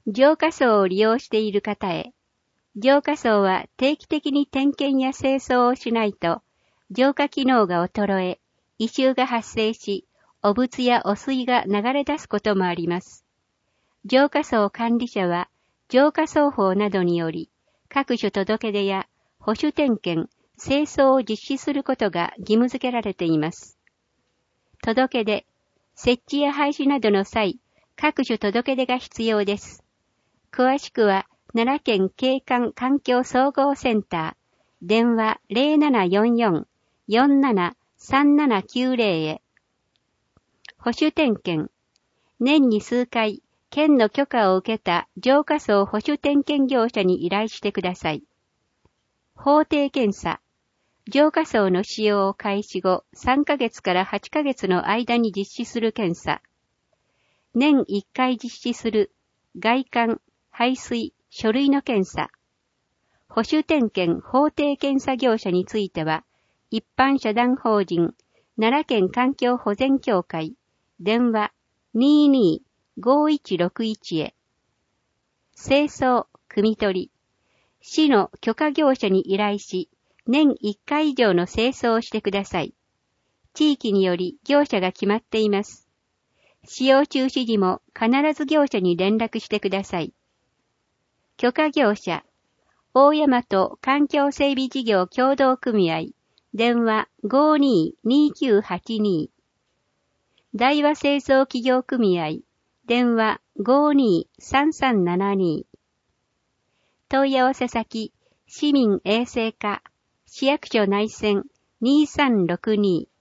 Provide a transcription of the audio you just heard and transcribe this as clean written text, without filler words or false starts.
浄化槽を利用している方へ、浄化槽は定期的に点検や清掃をしないと、浄化機能が衰え、異臭が発生し、汚物や汚水が流れ出すこともあります。浄化槽管理者は、浄化槽法などにより、各種届出や保守点検、清掃を実施することが義務付けられています。届出、設置や廃止などの際、各種届出が必要です。詳しくは、奈良県景観環境総合センター、電話 0744-473790 へ。保守点検。年に数回、県の許可を受けた浄化槽保守点検業者に依頼してください。法定検査。浄化槽の使用を開始後3ヶ月から8ヶ月の間に実施する検査。年1回実施する外観、排水、書類の検査。保守点検法定検査業者については、一般社団法人奈良県環境保全協会電話 22-5161 へ。清掃、汲み取り。市の許可業者に依頼し、年1回以上の清掃をしてください。地域により業者が決まっています。使用中止時も必ず業者に連絡してください。許可業者、大大和環境整備事業協同組合、電話 52-2982。大和清掃企業組合、電話 52-3372。問い合わせ先、市民衛生課、市役所内線 2362